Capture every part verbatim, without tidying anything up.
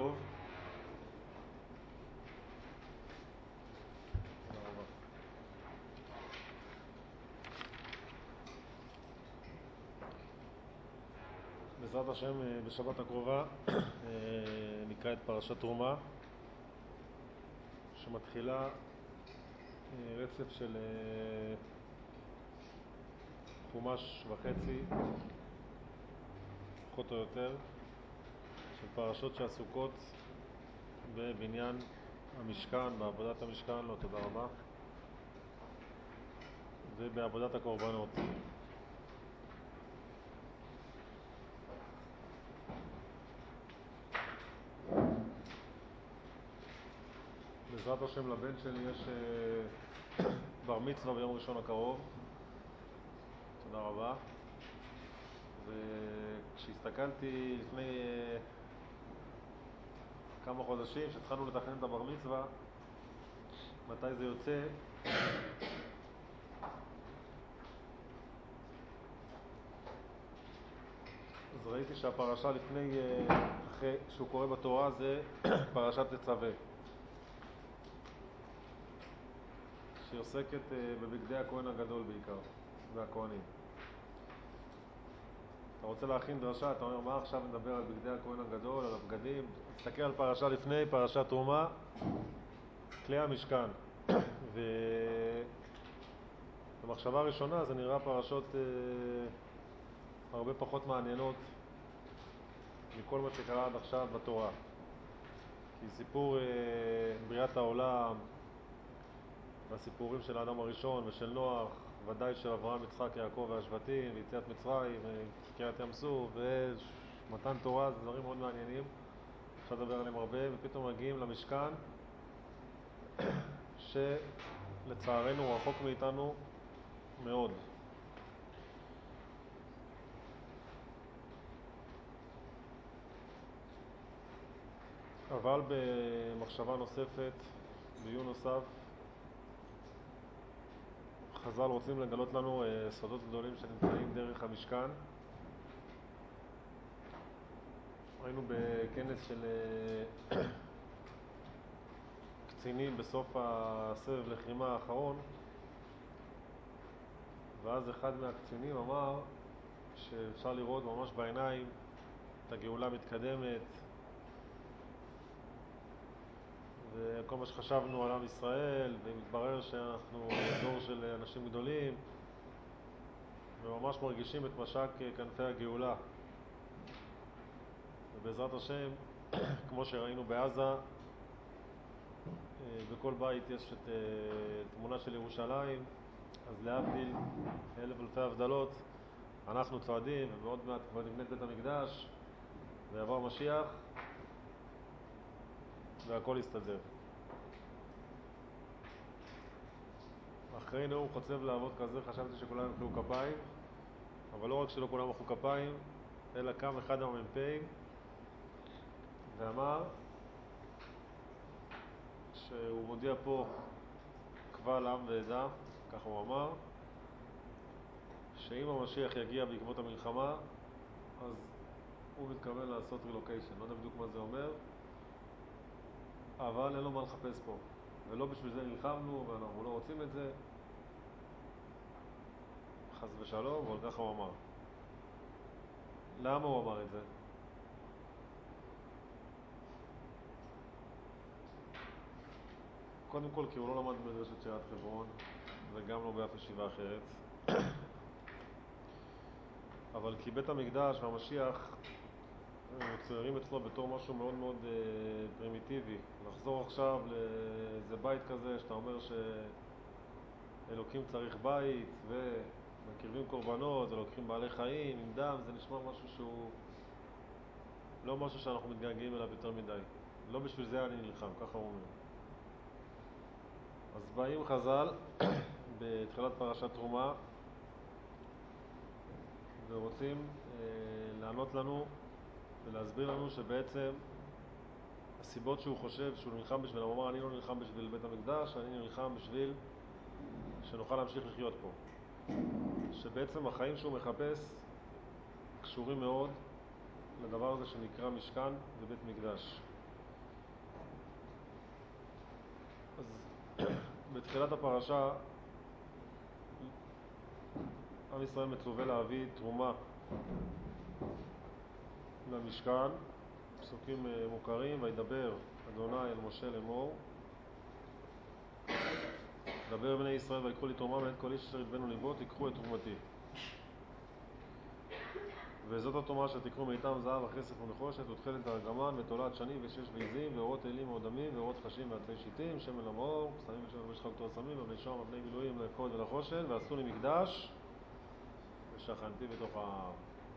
טוב. תודה רבה. בעזרת השם בשבת הקרובה נקרא את פרשת תרומה, שמתחילה רצף של חומש וחצי, פחות או יותר, של פרשות שעסוקות בבניין המשכן, בעבודת המשכן, לא תודה רבה, ובעבודת הקורבנות. בעזרת השם לבן שלי יש בר מצווה ביום ראשון הקרוב, תודה רבה. וכשהסתכלתי לפני כמה חודשים שהתחלנו לתכנן את הבר מצווה, מתי זה יוצא, אז ראיתי שהפרשה לפני, אחרי שהוא קורא בתורה, זה פרשת תצווה, שהיא עוסקת בבגדי הכהן הגדול בעיקר, והכהנים. אתה רוצה להכין דרשה, אתה אומר, מה עכשיו נדבר על בגדי הכהן הגדול, על הבגדים? תסתכל על פרשה לפני, פרשת תרומה, כלי המשכן. ובמחשבה הראשונה זה נראה פרשות אה, הרבה פחות מעניינות מכל מה שקרה עד עכשיו בתורה. כי סיפור אה, בריאת העולם, והסיפורים של האדם הראשון ושל נוח, ודאי של אברהם, יצחק, יעקב והשבטים, ויציאת מצרים, קריעת ים סוף ומתן תורה, זה דברים מאוד מעניינים, אפשר לדבר עליהם הרבה. ופתאום מגיעים למשכן שלצערנו רחוק מאיתנו מאוד. אבל במחשבה נוספת, בעיון נוסף, חז"ל רוצים לגלות לנו סודות גדולים שנמצאים דרך המשכן. היינו בכנס של קצינים בסוף הסבב לחימה האחרון, ואז אחד מהקצינים אמר שאפשר לראות ממש בעיניים את הגאולה מתקדמת, וכל מה שחשבנו על עם ישראל, ומתברר שאנחנו דור של אנשים גדולים, וממש מרגישים את משק כנפי הגאולה. ובעזרת השם, כמו שראינו בעזה, בכל בית יש את תמונה של ירושלים, אז להבדיל אלף אלפי הבדלות, אנחנו צועדים, ובעוד מעט כבר נבנה את בית המקדש, ויבוא המשיח, והכל יסתדר. אחרי נאום חוצב להבות כזה חשבתי שכולם ימחאו כפיים, אבל לא רק שלא כולם מחאו כפיים, אלא קם אחד המ"פים ואמר שהוא מודיע פה קבל עם ועדה, כך הוא אמר, שאם המשיח יגיע בעקבות המלחמה, אז הוא מתכוון לעשות רילוקיישן. לא יודע בדיוק מה זה אומר, אבל אין לו מה לחפש פה, ולא בשביל זה נלחמנו, ואנחנו לא רוצים את זה, חס ושלום, אבל ככה הוא אמר. למה הוא אמר את זה? קודם כל כי הוא לא למד במדרשת שירת חברון, וגם לא באף ישיבה אחרת. אבל כי בית המקדש והמשיח מצוירים אצלו בתור משהו מאוד מאוד אה, פרימיטיבי. לחזור עכשיו לאיזה בית כזה שאתה אומר שאלוקים צריך בית ומקריבים קורבנות ולוקחים בעלי חיים עם דם, זה נשמע משהו שהוא לא משהו שאנחנו מתגעגעים אליו יותר מדי. לא בשביל זה אני נלחם, ככה הוא אומר. אז באים חז"ל בתחילת פרשת תרומה ורוצים אה, לענות לנו ולהסביר לנו שבעצם הסיבות שהוא חושב שהוא נלחם בשביל, הוא אמר אני לא נלחם בשביל בית המקדש, אני נלחם בשביל שנוכל להמשיך לחיות פה. שבעצם החיים שהוא מחפש קשורים מאוד לדבר הזה שנקרא משכן ובית מקדש. אז בתחילת הפרשה עם ישראל מצווה להביא תרומה למשכן, פסוקים מוכרים. וידבר אדוני אל משה לאמור, דבר בני ישראל ויקחו לי תרומה מאת כל איש אשר ידבנו ליבו, תיקחו את תרומתי. וזאת התרומה שתקחו מאיתם זהב וכסף ונחושת ותכלת ארגמן ותולעת שני ושש ועזים ואורות אלים ועודמים ואורות חשים ועצי שיטים, שמן למאור, פסמים ושמן במשך כתור סמים ובני שוהם ובני מילואים לאפוד ולחושן, ועשו לי מקדש ושכנתי בתוך העם.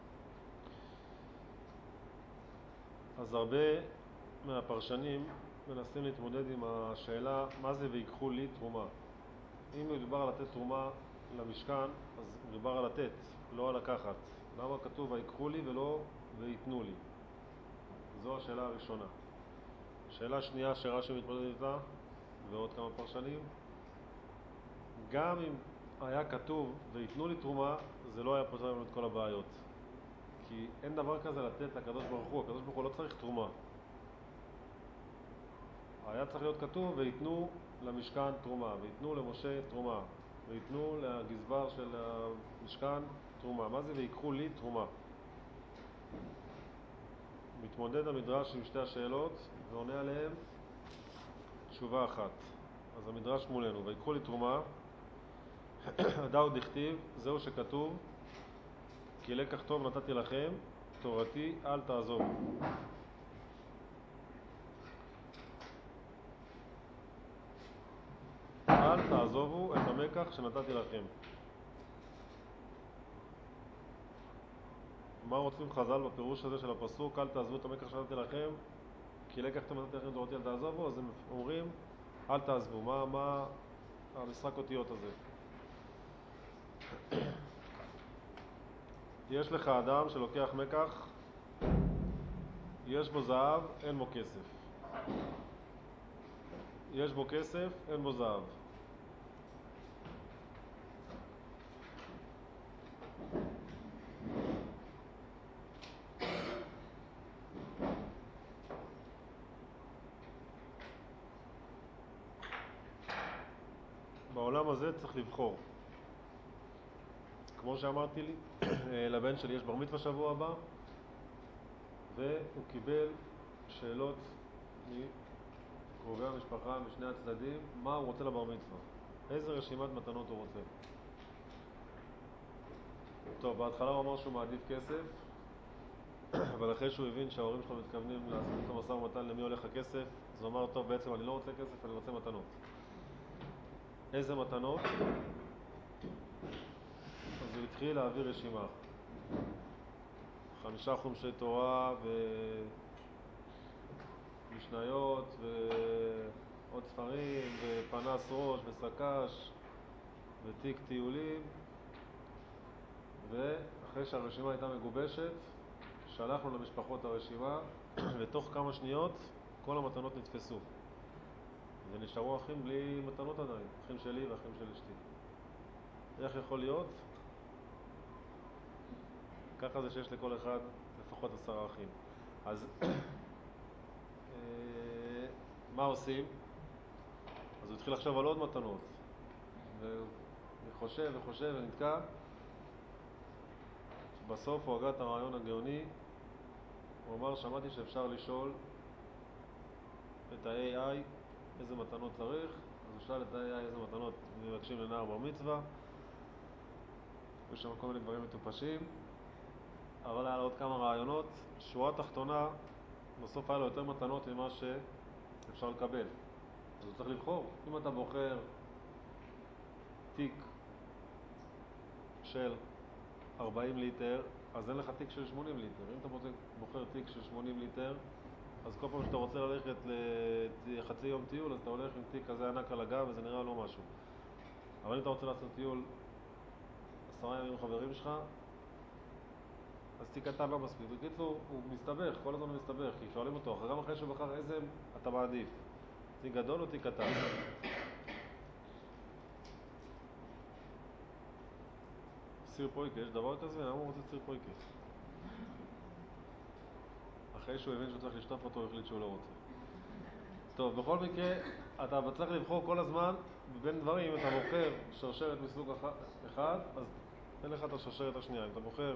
אז הרבה מהפרשנים מנסים להתמודד עם השאלה מה זה ויקחו לי תרומה. אם מדובר על לתת תרומה למשכן, אז מדובר על לתת, לא על לקחת. למה כתוב ויקחו לי ולא ויתנו לי? זו השאלה הראשונה. שאלה שנייה שרש"י מתמודד איתה, ועוד כמה פרשנים, גם אם היה כתוב ויתנו לי תרומה, זה לא היה פותר לנו את כל הבעיות. כי אין דבר כזה לתת לקדוש ברוך הוא, הקדוש ברוך הוא לא צריך תרומה. היה צריך להיות כתוב ויתנו למשכן תרומה, ויתנו למשה תרומה, ויתנו לגזבר של המשכן תרומה. מה זה ויקחו לי תרומה? מתמודד המדרש עם שתי השאלות ועונה עליהם תשובה אחת. אז המדרש מולנו, ויקחו לי תרומה, הדאו דכתיב, זהו שכתוב, כי לקח טוב נתתי לכם, תורתי אל תעזובו. אל תעזובו את המקח שנתתי לכם. מה רוצים חז"ל בפירוש הזה של הפסוק אל תעזבו את המקח שנתתי לכם, כי לקח טוב נתתי לכם, תורתי אל תעזובו? אז הם אומרים אל תעזבו. מה, מה המשחק אותיות הזה? יש לך אדם שלוקח מקח, יש בו זהב, אין בו כסף. יש בו כסף, אין בו זהב. בעולם הזה צריך לבחור. כמו שאמרתי לי, לבן שלי יש בר מצווה שבוע הבא, והוא קיבל שאלות מקרובי המשפחה משני הצדדים, מה הוא רוצה לבר מצווה, איזה רשימת מתנות הוא רוצה. טוב, בהתחלה הוא אמר שהוא מעדיף כסף, אבל אחרי שהוא הבין שההורים שלו מתכוונים לעשות את המשא ומתן למי הולך הכסף, אז הוא אמר, טוב, בעצם אני לא רוצה כסף, אני רוצה מתנות. איזה מתנות? אז הוא התחיל להעביר רשימה. חמישה חומשי תורה ומשניות ועוד ספרים ופנס ראש וסקש ותיק טיולים. ואחרי שהרשימה הייתה מגובשת, שלחנו למשפחות הרשימה, ותוך כמה שניות כל המתנות נתפסו. ונשארו אחים בלי מתנות עדיין, אחים שלי ואחים של אשתי. איך יכול להיות? ככה זה שיש לכל אחד לפחות עשרה אחים. אז מה עושים? אז הוא התחיל לחשוב על עוד מתנות, וחושב וחושב ונתקע. בסוף הוא הגע את הרעיון הגאוני, הוא אמר, שמעתי שאפשר לשאול את ה-איי איי איזה מתנות צריך, אז הוא שאל את ה-איי איי איזה מתנות מבקשים לנער בר מצווה. יש שם כל מיני דברים מטופשים, אבל היה לו עוד כמה רעיונות. שורה תחתונה, בסוף היה לו יותר מתנות ממה שאפשר לקבל. אז הוא צריך לבחור. אם אתה בוחר תיק של ארבעים ליטר, אז אין לך תיק של שמונים ליטר. אם אתה בוחר תיק של שמונים ליטר, אז כל פעם שאתה רוצה ללכת לחצי יום טיול, אז אתה הולך עם תיק כזה ענק על הגב, וזה נראה לא משהו. אבל אם אתה רוצה לעשות טיול עשרה ימים עם חברים שלך, אז תיק קטן לא מספיק. בקיצור, הוא מסתבך, כל הזמן הוא מסתבך, כי שואלים אותו, גם אחרי שהוא בחר איזה אתה מעדיף, תיק גדול או תיק קטן? סיר פויקה, יש דבר כזה? למה הוא רוצה סיר פויקה? אחרי שהוא הבין שהוא צריך לשטוף אותו, הוא החליט שהוא לא רוצה. טוב, בכל מקרה, אתה צריך לבחור כל הזמן בין דברים. אם אתה בוחר שרשרת מסוג אחד, אז אין לך את השרשרת השנייה. אם אתה בוחר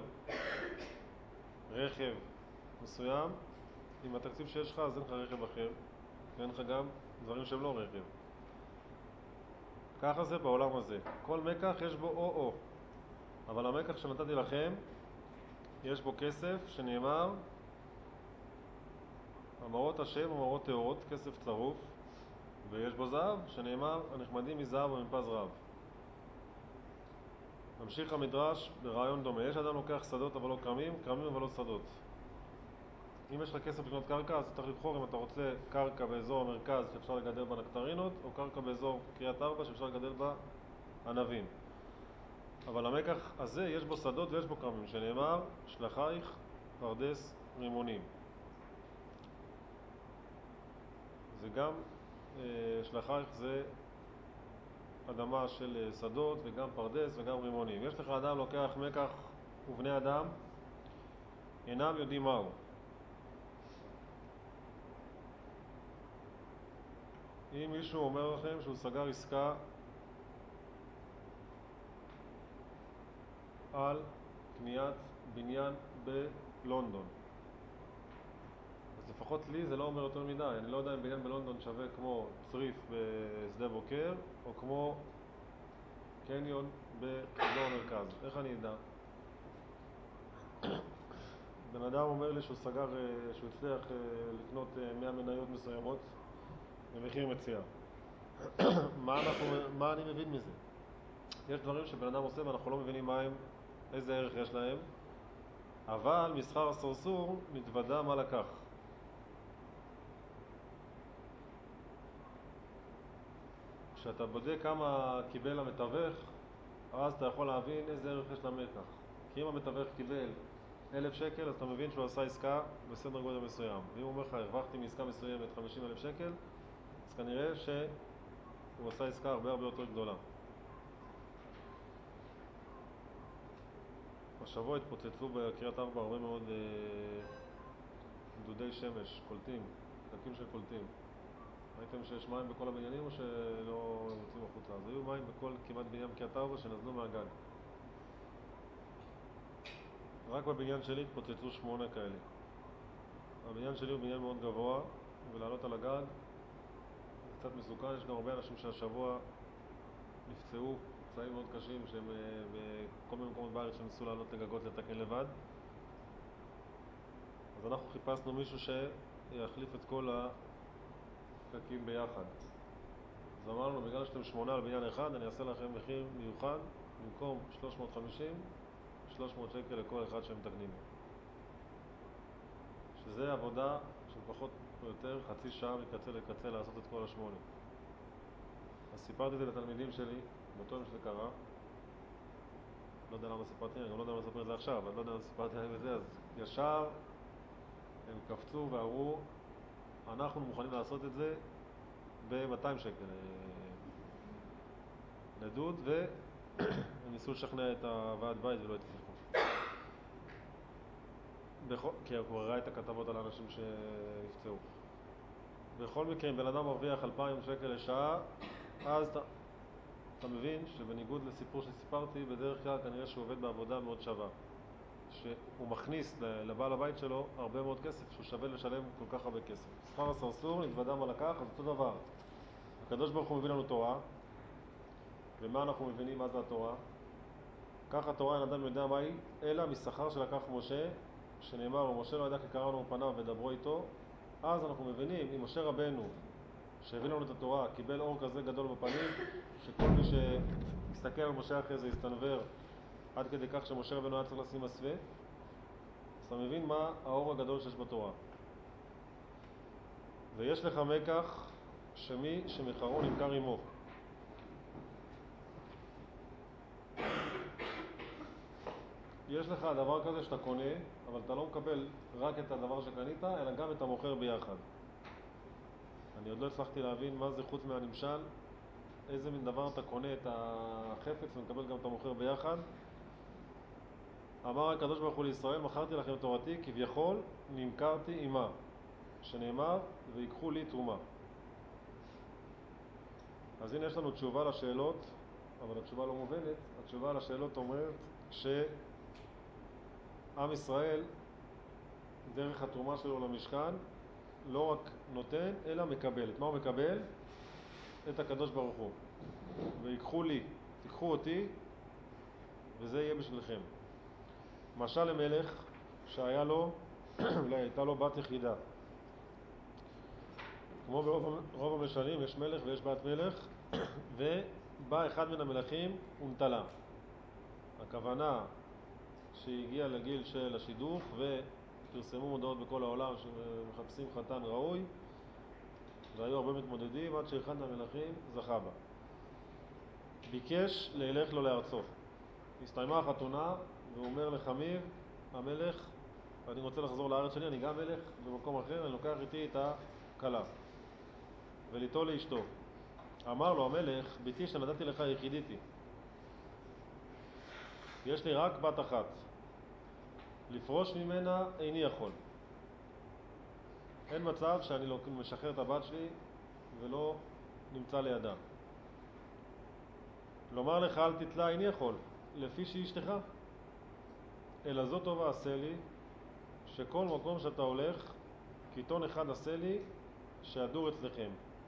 רכב מסוים, עם התקציב שיש לך, אז אין לך רכב אחר, ואין לך גם דברים שהם לא רכב. ככה זה בעולם הזה. כל מקח יש בו או-או. אבל המקח שנתתי לכם, יש בו כסף שנאמר אמרות השם אמרות תאורות, כסף צרוף, ויש בו זהב שנאמר הנחמדים מזהב ומפז רב. ממשיך המדרש ברעיון דומה. יש אדם לוקח שדות אבל לא כרמים, כרמים אבל לא שדות. אם יש לך כסף לקנות קרקע, אז צריך לבחור אם אתה רוצה קרקע באזור המרכז שאפשר לגדל בה נקטרינות, או קרקע באזור קריית ארבע שאפשר לגדל בה ענבים. אבל המקח הזה יש בו שדות ויש בו כרמים, שנאמר שלחייך פרדס רימונים. זה גם שלחייך זה אדמה של שדות וגם פרדס וגם רימונים. יש לך אדם לוקח מקח ובני אדם אינם יודעים מהו. אם מישהו אומר לכם שהוא סגר עסקה על קניית בניין בלונדון, אז לפחות לי זה לא אומר יותר מדי. אני לא יודע אם בניין בלונדון שווה כמו צריף בשדה בוקר או כמו קניון באזור המרכז. איך אני יודע? בן אדם אומר לי שהוא סגר, שהוא הצליח לקנות מאה מניות מסוימות במחיר מציע. מה, אנחנו, מה אני מבין מזה? יש דברים שבן אדם עושה ואנחנו לא מבינים מה הם, איזה ערך יש להם, אבל מסחר הסרסור נתוודע מה לקח. כשאתה בודק כמה קיבל המתווך, אז אתה יכול להבין איזה ערך יש למקח. כי אם המתווך קיבל אלף שקל, אז אתה מבין שהוא עשה עסקה בסדר גודל מסוים. ואם הוא אומר לך, הרווחתי מעסקה מסוימת חמישים אלף שקל, אז כנראה שהוא עשה עסקה הרבה הרבה יותר גדולה. השבוע התפוצצו בקריית ארבע הרבה מאוד אה, דודי שמש, קולטים, דקים של קולטים. ראיתם שיש מים בכל הבניינים או שלא יוצאים החוצה? אז היו מים בכל כמעט בניין בקריית ארבע שנזלו מהגג. רק בבניין שלי התפוצצו שמונה כאלה. הבניין שלי הוא בניין מאוד גבוה, ולעלות על הגג זה קצת מסוכן. יש גם הרבה אנשים שהשבוע נפצעו, פצעים מאוד קשים, שהם בכל מיני מקומות בארץ שניסו לעלות לגגות לתקן לבד. אז אנחנו חיפשנו מישהו שיחליף את כל הפקקים ביחד. אז אמרנו, בגלל שאתם שמונה על בניין אחד, אני אעשה לכם מחיר מיוחד, במקום שלוש מאות וחמישים, שלוש מאות שקל לכל אחד שהם מתקנים. שזה עבודה של פחות או יותר חצי שעה מקצה לקצה לעשות את כל השמונה. אז סיפרתי את זה לתלמידים שלי, באותו יום שזה קרה. לא יודע למה סיפרתי, אני גם לא יודע למה לספר את זה עכשיו, אבל לא יודע למה סיפרתי להם את זה. אז ישר הם קפצו ואמרו, אנחנו מוכנים לעשות את זה ב-מאתיים שקל לדוד, והם ניסו לשכנע את הוועד בית ולא הצליחו. כי הוא ראה את הכתבות על האנשים שנפצעו. בכל מקרה, אם בן אדם מרוויח אלפיים שקל לשעה, אז אתה, אתה מבין שבניגוד לסיפור שסיפרתי, בדרך כלל כנראה שהוא עובד בעבודה מאוד שווה. שהוא מכניס לבעל הבית שלו הרבה מאוד כסף, שהוא שווה לשלם כל כך הרבה כסף. שכר הסרסור נתוודע מה לקח, אז אותו דבר. הקדוש ברוך הוא מביא לנו תורה, ומה אנחנו מבינים מה זה התורה? כך התורה אין אדם יודע מהי, אלא משכר שלקח משה, שנאמר, ומשה לא ידע כי קראנו פניו ודברו איתו. אז אנחנו מבינים, אם משה רבנו שהביא לנו את התורה קיבל אור כזה גדול בפנים, שכל מי שמסתכל על משה אחרי זה יסתנבר עד כדי כך שמשה רבנו היה צריך לשים מסווה, אז אתה מבין מה האור הגדול שיש בתורה. ויש לך מקח שמי שמחרו נמכר עמו. יש לך דבר כזה שאתה קונה, אבל אתה לא מקבל רק את הדבר שקנית, אלא גם את המוכר ביחד. אני עוד לא הצלחתי להבין מה זה חוץ מהנמשל, איזה מין דבר אתה קונה את החפץ ומקבל גם את המוכר ביחד. אמר הקדוש ברוך הוא לישראל, מכרתי לכם תורתי, כביכול נמכרתי עמה, שנאמר, ויקחו לי תרומה. אז הנה יש לנו תשובה לשאלות, אבל התשובה לא מובנת. התשובה לשאלות אומרת שעם ישראל, דרך התרומה שלו למשכן, לא רק נותן, אלא מקבל. את מה הוא מקבל? את הקדוש ברוך הוא. ויקחו לי, תיקחו אותי, וזה יהיה בשבילכם. משל למלך שהיה לו, אולי הייתה לו בת יחידה. כמו ברוב המשלים, יש מלך ויש בת מלך, ובא אחד מן המלכים ונטלה. הכוונה שהגיע לגיל של השידוך ופרסמו מודעות בכל העולם שמחפשים חתן ראוי, והיו הרבה מתמודדים עד שאחד מהמלכים זכה בה. ביקש ללך לו לארצו. הסתיימה החתונה והוא אומר לחמיו, המלך, אני רוצה לחזור לארץ שלי, אני גם מלך במקום אחר, אני לוקח איתי את הכלה וליטול לאשתו. אמר לו המלך, ביתי שנתתי לך יחידיתי, יש לי רק בת אחת, לפרוש ממנה איני יכול. אין מצב שאני לא משחרר את הבת שלי ולא נמצא לידה. לומר לך אל תתלה איני יכול, לפי שהיא אשתך. אלא זאת טובה עשה לי, שכל מקום שאתה הולך, כיתון אחד עשה לי, שידור אצלכם,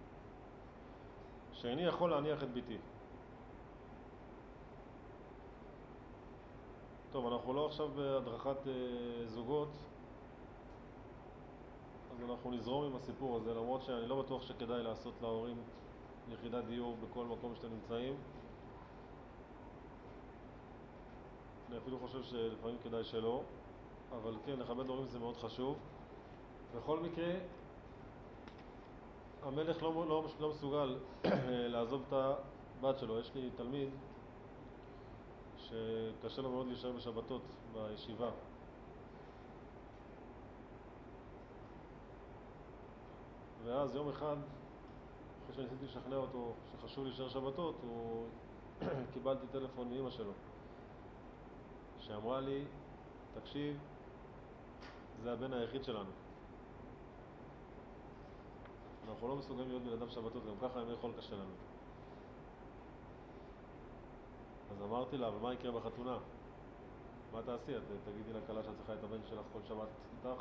שאיני יכול להניח את ביתי. טוב, אנחנו לא עכשיו בהדרכת אה, זוגות, אז אנחנו נזרום עם הסיפור הזה, למרות שאני לא בטוח שכדאי לעשות להורים יחידת דיור בכל מקום שאתם נמצאים. אני אפילו חושב שלפעמים כדאי שלא, אבל כן, לכבד הורים זה מאוד חשוב. בכל מקרה, המלך לא, לא, לא מסוגל לעזוב את הבת שלו. יש לי תלמיד שקשה לו מאוד להישאר בשבתות בישיבה. ואז יום אחד, אחרי שניסיתי לשכנע אותו שחשוב להישאר שבתות, הוא קיבלתי טלפון מאמא שלו, שאמרה לי, תקשיב, זה הבן היחיד שלנו. אנחנו לא מסוגלים להיות בלעדיו שבתות, גם ככה ימי חול קשה לנו. אז אמרתי לה, אבל מה יקרה בחתונה? מה תעשי? את תגידי לכלה שאת צריכה את הבן שלך כל שבת איתך?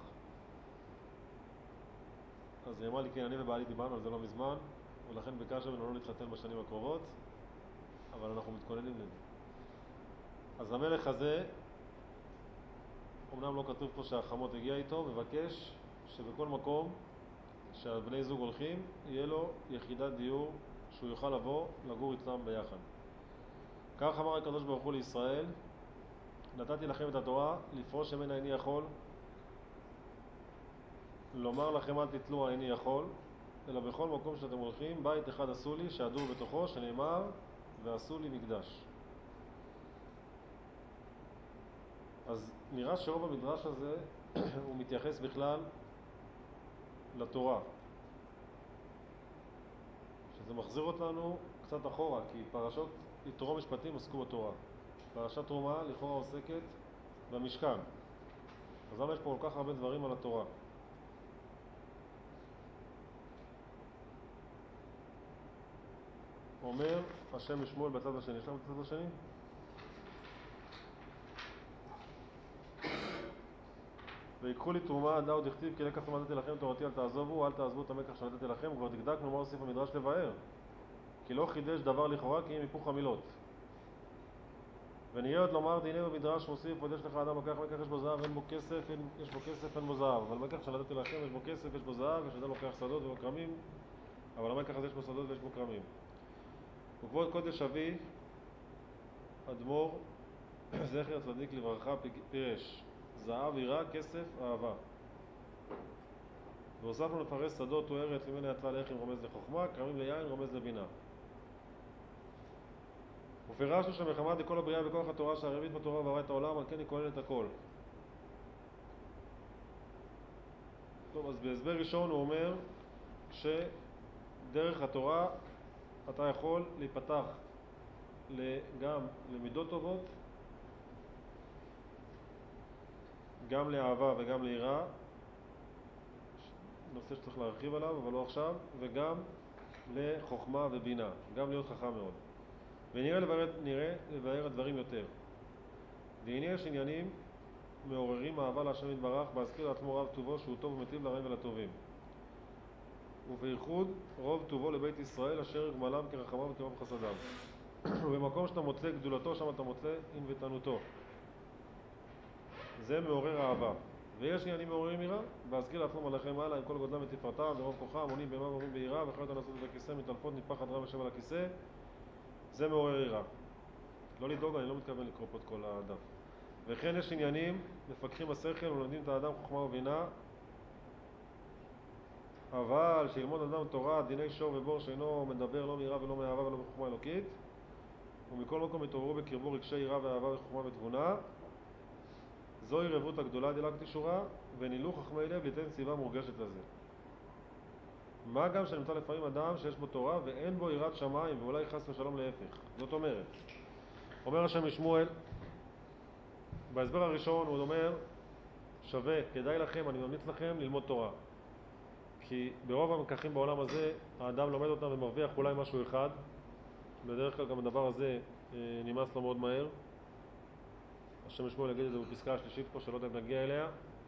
אז היא אמרה לי, כן, אני ובעלי דיברנו על זה לא מזמן, ולכן ביקשנו ממנו לא להתחתן בשנים הקרובות, אבל אנחנו מתכוננים לזה. אז המלך הזה, אמנם לא כתוב פה שהחמות הגיע איתו, מבקש שבכל מקום שהבני זוג הולכים, יהיה לו יחידת דיור שהוא יוכל לבוא לגור איתם ביחד. כך אמר הקדוש ברוך הוא לישראל, נתתי לכם את התורה, לפרוש ממנה איני יכול, לומר לכם אל תתלו איני יכול, אלא בכל מקום שאתם הולכים, בית אחד עשו לי, שידור בתוכו, שנאמר, ועשו לי מקדש. אז נראה שרוב המדרש הזה הוא מתייחס בכלל לתורה, שזה מחזיר אותנו קצת אחורה, כי פרשות יתרו משפטים עסקו בתורה. פרשת תרומה לכאורה עוסקת במשכן, אז למה יש פה כל כך הרבה דברים על התורה? אומר השם משמואל בצד השני, יש לנו בצד השני? ויקחו לי תרומה עדה עוד הכתיב, כי לקח נתתי לכם תורתי אל תעזובו, אל תעזבו את המקח שנתתי לכם. כבר דקדקנו מה הוסיף המדרש לבאר, כי לא חידש דבר לכאורה, כי אם היפוך המילות. ונהיה עוד לומר דיני במדרש מוסיף, עוד יש לך אדם לקח מקח יש בו זהב, אין בו כסף, אין, יש בו כסף, אין בו זהב. אבל מקח שנתתי לכם יש בו כסף, יש בו זהב, יש אדם לוקח שדות ובו כרמים, אבל המקח הזה יש בו שדות ויש בו כרמים. וכבוד קודש אבי אדמו"ר זכר צדיק לברכה פירש, זהב יראה, כסף אהבה. והוספנו לפרש שדות תוארת, ממנה יצא לחם רומז לחוכמה, כרמים ליין רומז לבינה. ופירשנו שמחמת לכל הבריאה בכוח התורה שהרבית בתורה וברא את העולם, על כן היא כוללת הכל. טוב, אז בהסבר ראשון הוא אומר שדרך התורה אתה יכול להיפתח גם למידות טובות, גם לאהבה וגם ליראה, נושא שצריך להרחיב עליו אבל לא עכשיו, וגם לחוכמה ובינה, גם להיות חכם מאוד. ונראה לבאר, נראה לבאר הדברים יותר. והנה יש עניינים מעוררים אהבה להשם יתברך, בהזכיר לעצמו רב טובו שהוא טוב ומטיב לרעים ולטובים. ובייחוד רוב טובו לבית ישראל אשר גמלם כרחמיו וכרוב חסדיו. ובמקום שאתה מוצא גדולתו, שם אתה מוצא ענוותנותו. זה מעורר אהבה. ויש עניינים מעוררים יראה, בהזכיר לעצמו מלאכי מעלה עם כל גודלם ותפארתם ורוב כוחם, עונים בהמה ואומרים ביראה, וחיות הנושאות את הכיסא מתעלפות נפחד רב יושב על הכיסא. זה מעורר יראה. לא לדאוג, אני לא מתכוון לקרוא פה את כל הדף. וכן יש עניינים מפקחים השכל ולומדים את האדם חוכמה ובינה, אבל שילמוד אדם תורה, דיני שור ובור שאינו מדבר לא מיראה ולא מאהבה ולא בחוכמה אלוקית, ומכל מקום יתעוררו בקרבו רגשי יראה ואהבה וחוכמה ותבונה, זוהי רבות הגדולה דילגתי שורה, ונילו חכמי לב ליתן סיבה מורגשת לזה. מה גם שנמצא לפעמים אדם שיש בו תורה ואין בו יראת שמיים, ואולי חס ושלום להפך. זאת אומרת, אומר השם משמואל, בהסבר הראשון הוא אומר, שווה, כדאי לכם, אני ממליץ לכם ללמוד תורה. כי ברוב המקחים בעולם הזה, האדם לומד אותם ומרוויח אולי משהו אחד. בדרך כלל גם הדבר הזה אה, נמאס לו מאוד מהר. השם משמואל יגיד את זה בפסקה השלישית פה, שלא יודע אם נגיע אליה.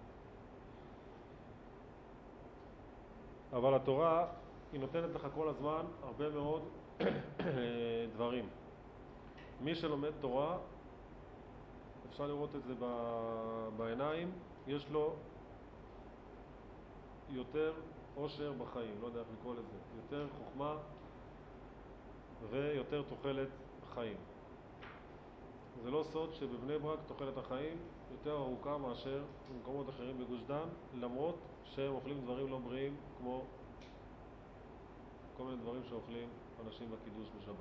אבל התורה, היא נותנת לך כל הזמן הרבה מאוד דברים. מי שלומד תורה, אפשר לראות את זה בעיניים, יש לו יותר עושר בחיים, לא יודע איך לקרוא לזה, יותר חוכמה ויותר תוחלת חיים. זה לא סוד שבבני ברק תוחלת החיים יותר ארוכה מאשר במקומות אחרים בגוש דן, למרות שהם אוכלים דברים לא בריאים כמו כל מיני דברים שאוכלים אנשים בקידוש בשבת.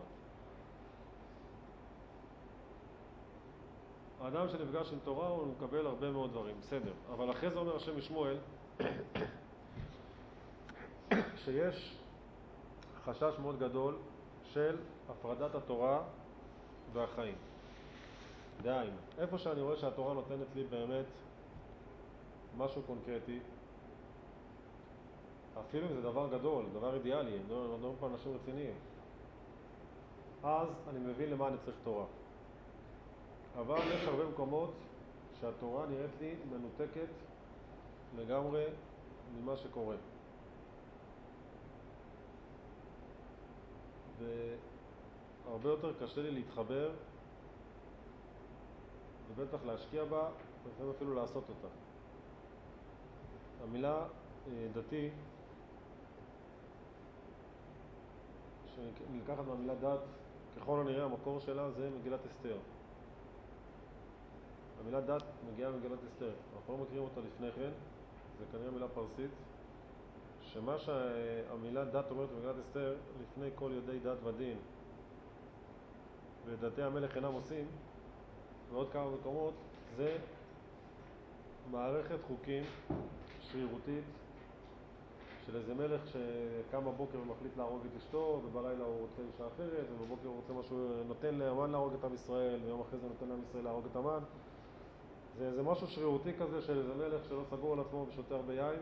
האדם שנפגש עם תורה הוא מקבל הרבה מאוד דברים, בסדר. אבל אחרי זה אומר השם משמואל שיש חשש מאוד גדול של הפרדת התורה והחיים. דהיינו, איפה שאני רואה שהתורה נותנת לי באמת משהו קונקרטי, אפילו אם זה דבר גדול, דבר אידיאלי, אני לא מדבר פה אנשים רציניים, אז אני מבין למה אני צריך תורה. אבל יש הרבה מקומות שהתורה נראית לי מנותקת לגמרי ממה שקורה. והרבה יותר קשה לי להתחבר, ובטח להשקיע בה, ולפעמים אפילו לעשות אותה. המילה דתי, שנלקחת מהמילה דת, ככל הנראה המקור שלה זה מגילת אסתר. המילה דת מגיעה ממגילת אסתר. אנחנו לא מכירים אותה לפני כן, זה כנראה מילה פרסית, שמה שהמילה דת אומרת במגילת אסתר, לפני כל יודעי דת ודין, ודתי המלך אינם עושים, ועוד כמה מקומות, זה מערכת חוקים שרירותית, של איזה מלך שקם בבוקר ומחליט להרוג את אשתו, ובלילה הוא רוצה אישה אחרת, ובבוקר הוא רוצה משהו, נותן לאמן להרוג את עם ישראל, ויום אחרי זה נותן לעם ישראל להרוג את המן. זה, זה משהו שרירותי כזה של איזה מלך שלא סגור על עצמו ושותה הרבה יין,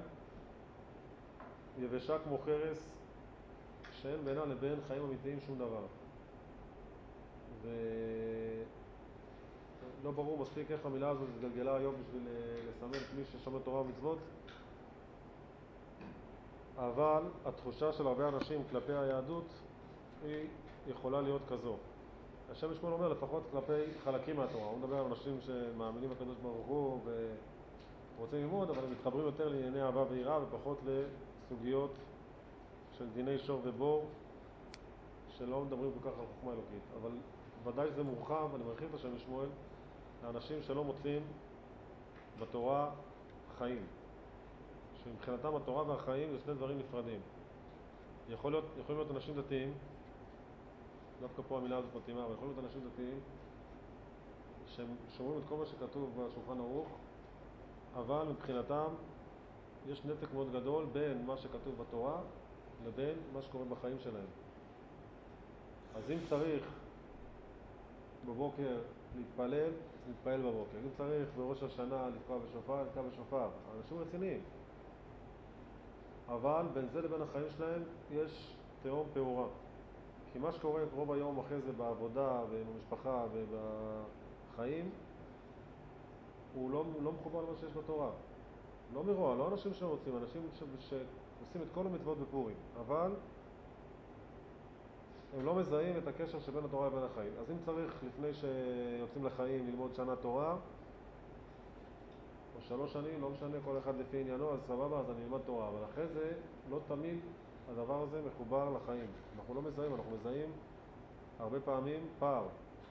יבשה כמו חרס, שאין בינה לבין חיים אמיתיים שום דבר. ולא ברור מספיק איך המילה הזו התגלגלה היום בשביל לסמן את מי ששומר תורה ומצוות, אבל התחושה של הרבה אנשים כלפי היהדות היא יכולה להיות כזו. השם משמואל אומר לפחות כלפי חלקים מהתורה, הוא מדבר על אנשים שמאמינים בקדוש ברוך הוא ורוצים ללמוד, אבל הם מתחברים יותר לענייני אהבה ויראה ופחות לסוגיות של דיני שור ובור שלא מדברים כל כך על חוכמה אלוקית. אבל ודאי שזה מורחב, אני מרחיב את השם משמואל לאנשים שלא מוצאים בתורה חיים, שמבחינתם התורה והחיים זה שני דברים נפרדים. יכול להיות, יכולים להיות אנשים דתיים, דווקא פה המילה הזאת מתאימה, אבל יכולים להיות אנשים דתיים שהם שומרים את כל מה שכתוב בשולחן ערוך, אבל מבחינתם יש נתק מאוד גדול בין מה שכתוב בתורה לבין מה שקורה בחיים שלהם. אז אם צריך בבוקר להתפלל, להתפלל בבוקר. אם צריך בראש השנה לתקוע בשופר, לתקוע בשופר. אנשים רציניים. אבל בין זה לבין החיים שלהם יש תהום פעורה. כי מה שקורה רוב היום אחרי זה בעבודה ובמשפחה ובחיים, הוא לא, לא מחובר למה שיש בתורה. לא מרוע, לא אנשים שרוצים, אנשים ש... שעושים את כל המצוות בפורים, אבל הם לא מזהים את הקשר שבין התורה לבין החיים. אז אם צריך לפני שיוצאים לחיים ללמוד שנה תורה, או שלוש שנים, לא משנה, כל אחד לפי עניינו, אז סבבה, אז אני אלמד תורה. אבל אחרי זה, לא תמיד הדבר הזה מחובר לחיים. אנחנו לא מזהים, אנחנו מזהים הרבה פעמים פער.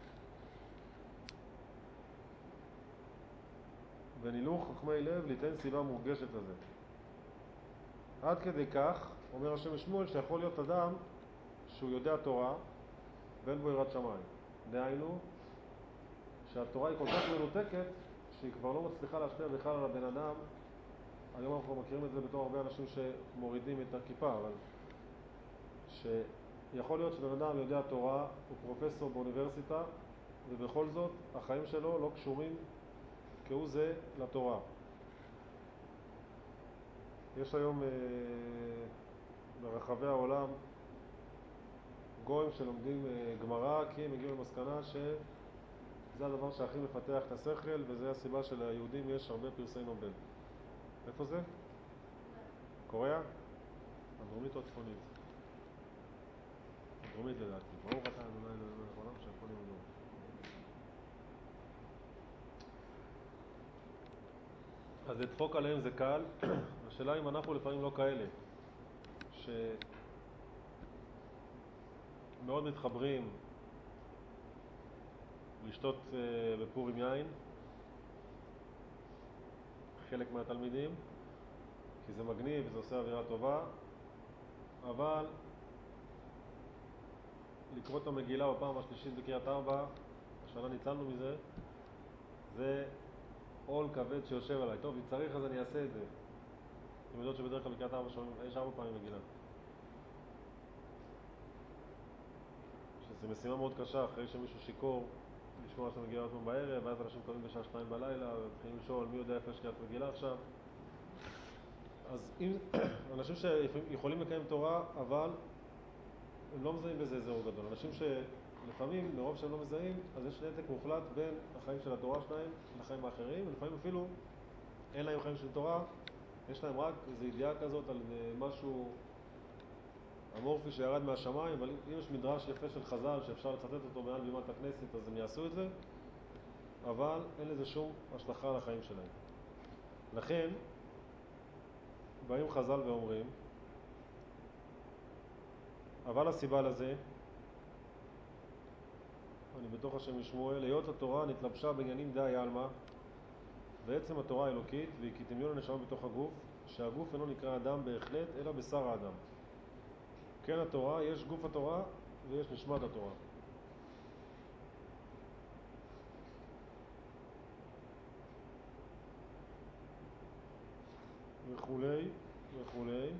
ונילוך חכמי לב ליתן סיבה מורגשת לזה. עד כדי כך, אומר השם שמואל, שיכול להיות אדם שהוא יודע תורה, ואין בו יראת שמיים. דהיינו, שהתורה היא כל כך מנותקת, שהיא כבר לא מצליחה להשפיע בכלל על הבן אדם. היום אנחנו מכירים את זה בתור הרבה אנשים שמורידים את הכיפה, אבל שיכול להיות שבן אדם יודע תורה, הוא פרופסור באוניברסיטה, ובכל זאת החיים שלו לא קשורים כהוא זה לתורה. יש היום אה, ברחבי העולם גויים שלומדים אה, גמרא, כי הם הגיעו למסקנה שזה הדבר שהכי מפתח את השכל, וזה הסיבה שליהודים יש הרבה פרסי נובל. איפה זה? קוריאה? הדרומית או הצפונית? הדרומית לדעתי. ברוך אתה אדוני אלוהינו מלך העולם שהכל יהיה בדברו. אז לדפוק עליהם זה קל. השאלה אם אנחנו לפעמים לא כאלה, שמאוד מתחברים לשתות uh, בפורים יין, חלק מהתלמידים, כי זה מגניב וזה עושה אווירה טובה, אבל לקרוא את המגילה בפעם השלישית בקריאת ארבע, השנה ניצלנו מזה, זה עול כבד שיושב עליי. טוב, אם צריך אז אני אעשה את זה. אתם יודעות שבדרך כלל בקריאת ארבע יש ארבע פעמים מגילה. שזו משימה מאוד קשה, אחרי שמישהו שיקור, לשמוע את המגילה עוד פעם בערב, ואז אנשים קמים בשעה שתיים בלילה, ומתחילים לשאול מי יודע איפה יש קריאת מגילה עכשיו. אז אם אנשים שיכולים לקיים תורה, אבל הם לא מזהים בזה איזה אור גדול. אנשים שלפעמים, מרוב שהם לא מזהים, אז יש נתק מוחלט בין החיים של התורה שלהם לחיים האחרים, ולפעמים אפילו אין להם חיים של תורה, יש להם רק איזו ידיעה כזאת על משהו אמורפי שירד מהשמיים, אבל אם יש מדרש יפה של חז"ל שאפשר לצטט אותו מעל בימת הכנסת, אז הם יעשו את זה, אבל אין לזה שום השלכה על החיים שלהם. לכן, באים חז"ל ואומרים, אבל הסיבה לזה, אני בתוך השם משמואל, היות התורה נתלבשה בעניינים די עלמא, ועצם התורה האלוקית, והיא כדמיון הנשמה בתוך הגוף, שהגוף אינו נקרא אדם בהחלט, אלא בשר האדם. כן התורה, יש גוף התורה ויש נשמת התורה. וכולי וכולי.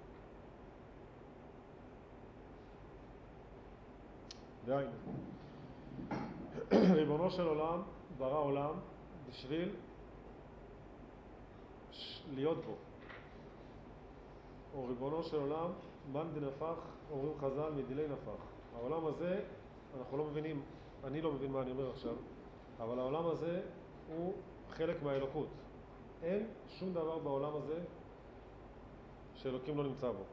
דהיינו, ריבונו של עולם ברא עולם בשביל להיות בו. או ריבונו של עולם, מן דנפח, אומרים חז"ל, מדילי נפח. העולם הזה, אנחנו לא מבינים, אני לא מבין מה אני אומר עכשיו, אבל העולם הזה הוא חלק מהאלוקות. אין שום דבר בעולם הזה שאלוקים לא נמצא בו.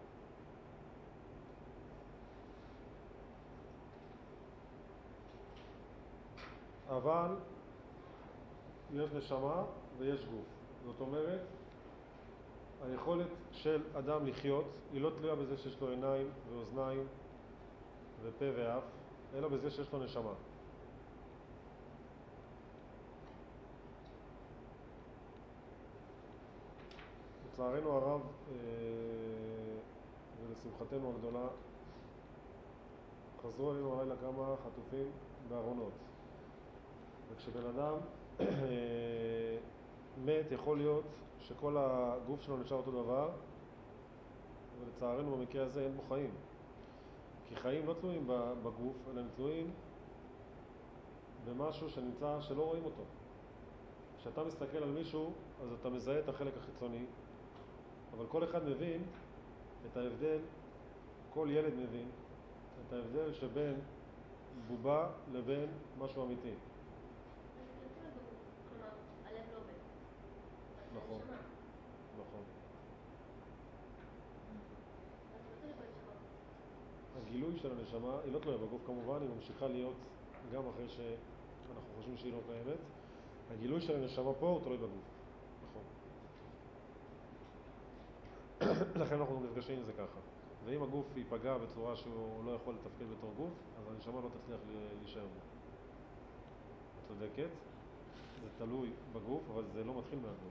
אבל יש נשמה ויש גוף. זאת אומרת, היכולת של אדם לחיות היא לא תלויה בזה שיש לו עיניים ואוזניים ופה ואף, אלא בזה שיש לו נשמה. לצערנו הרב ולשמחתנו הגדולה, חזרו עלינו הלילה כמה חטופים בארונות. וכשבן אדם מת, יכול להיות שכל הגוף שלו נשאר אותו דבר, ולצערנו במקרה הזה אין בו חיים. כי חיים לא תלויים בגוף, אלא הם תלויים במשהו שנמצא שלא רואים אותו. כשאתה מסתכל על מישהו, אז אתה מזהה את החלק החיצוני, אבל כל אחד מבין את ההבדל כל ילד מבין את ההבדל שבין בובה לבין משהו אמיתי. כלומר, הלב לא עובד. נכון. נכון. אז לא תלוי בנשמה. הגילוי של הנשמה, היא לא תלויה בגוף כמובן, היא ממשיכה להיות גם אחרי שאנחנו חושבים שהיא לא קיימת. הגילוי של הנשמה פה הוא תלוי בגוף. נכון. לכן אנחנו נפגשים עם זה ככה. ואם הגוף ייפגע בצורה שהוא לא יכול לתפקד בתור גוף, אז הנשמה לא תצליח להישאר בו. צודקת, זה תלוי בגוף, אבל זה לא מתחיל מהגוף.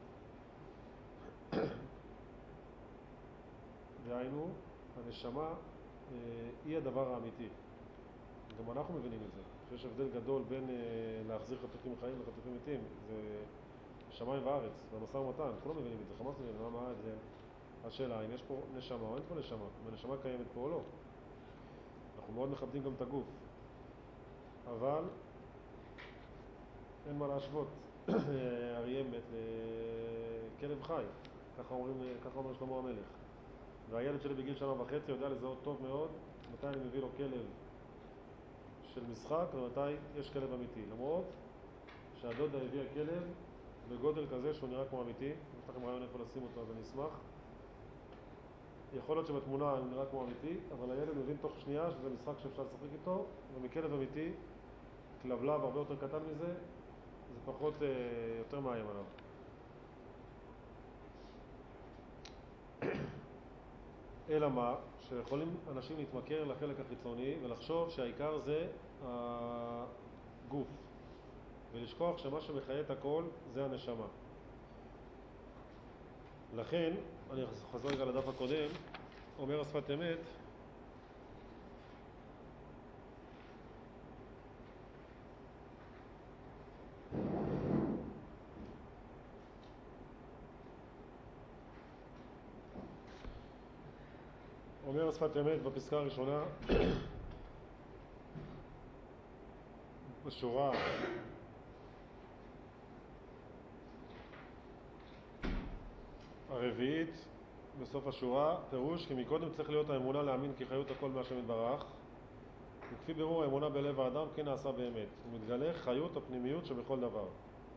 דהיינו, הנשמה אה, היא הדבר האמיתי. גם אנחנו מבינים את זה. שיש הבדל גדול בין אה, להחזיר חטופים חיים לחטופים מתים. זה שמיים וארץ, במשא ומתן. כולם מבינים את זה. חמאס מבינים, מה, מה ההבדל? השאלה, אם יש פה נשמה או אין פה נשמה? אם הנשמה קיימת פה או לא? אנחנו מאוד מכבדים גם את הגוף. אבל אין מה להשוות. אריה מת לכלב חי. ככה אומרים, ככה אומר שלמה המלך. והילד שלי בגיל שנה וחצי יודע לזהות טוב מאוד מתי אני מביא לו כלב של משחק ומתי יש כלב אמיתי. למרות שהדודה הביאה כלב בגודל כזה שהוא נראה כמו אמיתי. יש לכם רעיון איפה לשים אותו, אז אני אשמח. יכול להיות שבתמונה הוא נראה כמו אמיתי, אבל הילד מבין תוך שנייה שזה משחק שאפשר לשחק איתו, ומכלב אמיתי, כלבלב הרבה יותר קטן מזה, זה פחות, אה, יותר מאיים עליו. אלא מה? שיכולים אנשים להתמכר לחלק החיצוני ולחשוב שהעיקר זה הגוף, ולשכוח שמה שמחיה את הכל זה הנשמה. לכן, אני חוזר רגע לדף הקודם, אומר השפת אמת, אומר השפת אמת בפסקה הראשונה, בשורה הרביעית, בסוף השורה, פירוש כי מקודם צריך להיות האמונה להאמין כי חיות הכל מהשם יתברך, וכפי ברור האמונה בלב האדם כן נעשה באמת, ומתגלה חיות הפנימיות שבכל דבר.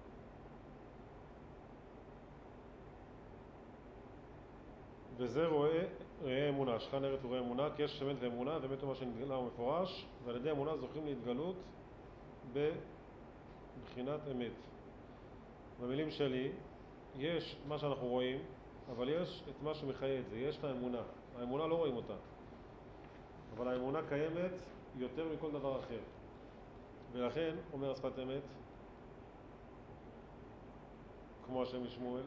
וזה רואה, רואה אמונה, שכן ארץ ורואה אמונה, כי יש אמת ואמונה, ואמת הוא מה שנתגלה הוא מפורש, ועל ידי אמונה זוכים להתגלות בבחינת אמת. במילים שלי, יש מה שאנחנו רואים, אבל יש את מה שמחיה את זה, יש את האמונה. האמונה לא רואים אותה, אבל האמונה קיימת יותר מכל דבר אחר. ולכן, אומר השפת אמת, כמו השם משמואל,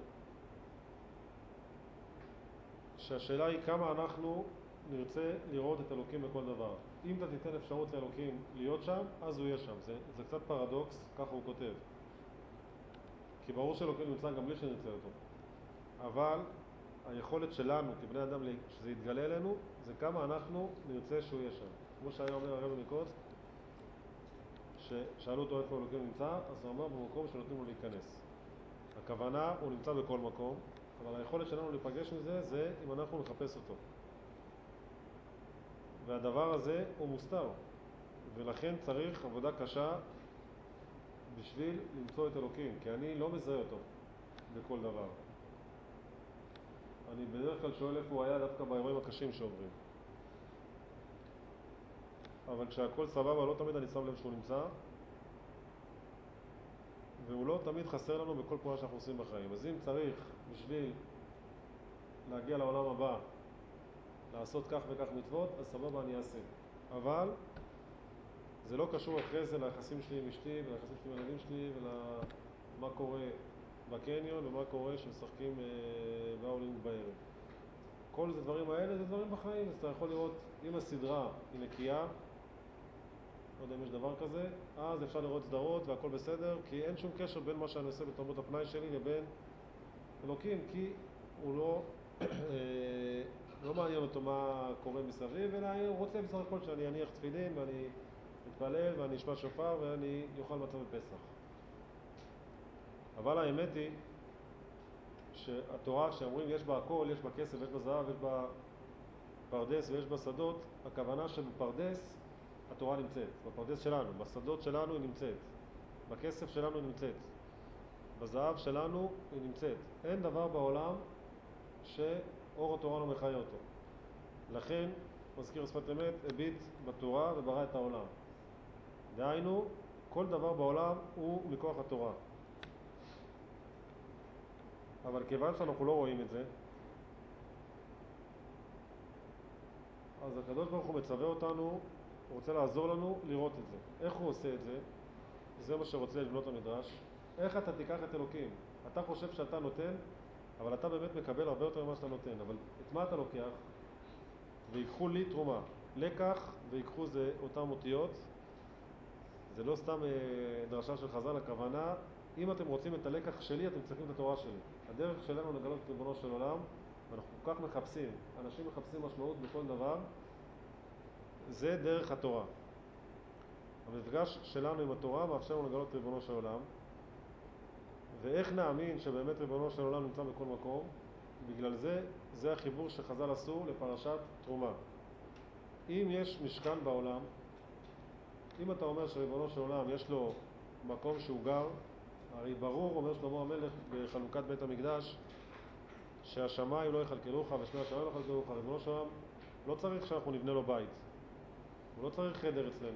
שהשאלה היא כמה אנחנו נרצה לראות את אלוקים בכל דבר. אם אתה תיתן אפשרות לאלוקים להיות שם, אז הוא יהיה שם. זה, זה קצת פרדוקס, ככה הוא כותב. כי ברור שאלוקים נמצא גם בלי שנרצה אותו. אבל היכולת שלנו כבני אדם שזה יתגלה אלינו, זה כמה אנחנו נרצה שהוא יהיה שם. כמו שהיה אומר הרב מקוץ, ששאלו אותו איפה אלוקים נמצא, אז הוא אמר במקום שנותנים לו להיכנס. הכוונה, הוא נמצא בכל מקום, אבל היכולת שלנו להיפגש מזה, זה אם אנחנו נחפש אותו. והדבר הזה הוא מוסתר, ולכן צריך עבודה קשה בשביל למצוא את אלוקים, כי אני לא מזהה אותו בכל דבר. אני בדרך כלל שואל איפה הוא היה דווקא באירועים הקשים שעוברים. אבל כשהכל סבבה, לא תמיד אני שם לב שהוא נמצא, והוא לא תמיד חסר לנו בכל פעולה שאנחנו עושים בחיים. אז אם צריך בשביל להגיע לעולם הבא, לעשות כך וכך מצוות, אז סבבה אני אעשה. אבל זה לא קשור אחרי זה ליחסים שלי עם אשתי וליחסים שלי עם הילדים שלי ולמה קורה בקניון ומה קורה שמשחקים אה, באולינג בערב. כל זה דברים האלה זה דברים בחיים, אז אתה יכול לראות אם הסדרה היא נקייה, לא יודע אם יש דבר כזה, אז אפשר לראות סדרות והכל בסדר, כי אין שום קשר בין מה שאני עושה בתרבות הפנאי שלי לבין אלוקים, כי הוא לא, לא מעניין אותו מה קורה מסביב, אלא הוא רוצה בסך הכל שאני אניח תפילין ואני אתפלל ואני אשמע שופר ואני יאכל מצה בפסח. אבל האמת היא שהתורה שאומרים יש בה הכל, יש בה כסף, יש בה זהב, יש בה פרדס ויש בה שדות, הכוונה שבפרדס התורה נמצאת, בפרדס שלנו, בשדות שלנו היא נמצאת, בכסף שלנו היא נמצאת, בזהב שלנו היא נמצאת. אין דבר בעולם שאור התורה לא מחיה אותו. לכן מזכיר השפת אמת הביט בתורה וברא את העולם. דהיינו, כל דבר בעולם הוא מכוח התורה. אבל כיוון שאנחנו לא רואים את זה, אז הקדוש ברוך הוא מצווה אותנו, הוא רוצה לעזור לנו לראות את זה. איך הוא עושה את זה? זה מה שרוצה לבנות המדרש. איך אתה תיקח את אלוקים? אתה חושב שאתה נותן, אבל אתה באמת מקבל הרבה יותר ממה שאתה נותן. אבל את מה אתה לוקח? ויקחו לי תרומה. לקח ויקחו זה אותם אותיות. זה לא סתם אה, דרשה של חז"ל, הכוונה, אם אתם רוצים את הלקח שלי, אתם צריכים את התורה שלי. הדרך שלנו לגלות את ריבונו של עולם, ואנחנו כל כך מחפשים, אנשים מחפשים משמעות בכל דבר, זה דרך התורה. המפגש שלנו עם התורה מאפשר לנו לגלות את ריבונו של עולם. ואיך נאמין שבאמת ריבונו של עולם נמצא בכל מקום? בגלל זה, זה החיבור שחז"ל עשו לפרשת תרומה. אם יש משכן בעולם, אם אתה אומר שריבונו של עולם יש לו מקום שהוא גר, הרי ברור, אומר שלמה המלך בחלוקת בית המקדש, שהשמיים לא יכלכלוך ושמי השמיים לא יכלכלוך. ריבונו של עולם לא צריך שאנחנו נבנה לו בית, הוא לא צריך חדר אצלנו.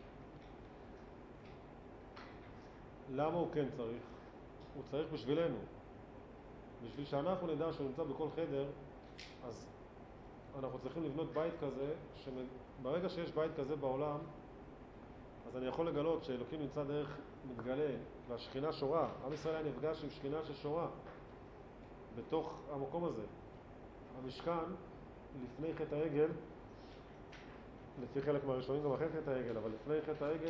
למה הוא כן צריך? הוא צריך בשבילנו. בשביל שאנחנו נדע שהוא נמצא בכל חדר, אז אנחנו צריכים לבנות בית כזה, שברגע שיש בית כזה בעולם, אז אני יכול לגלות שאלוקים נמצא דרך מתגלה, והשכינה שורה. עם ישראל היה נפגש עם שכינה ששורה בתוך המקום הזה. המשכן, לפני חטא העגל, לפי חלק מהראשונים גם אחרי חטא העגל, אבל לפני חטא העגל,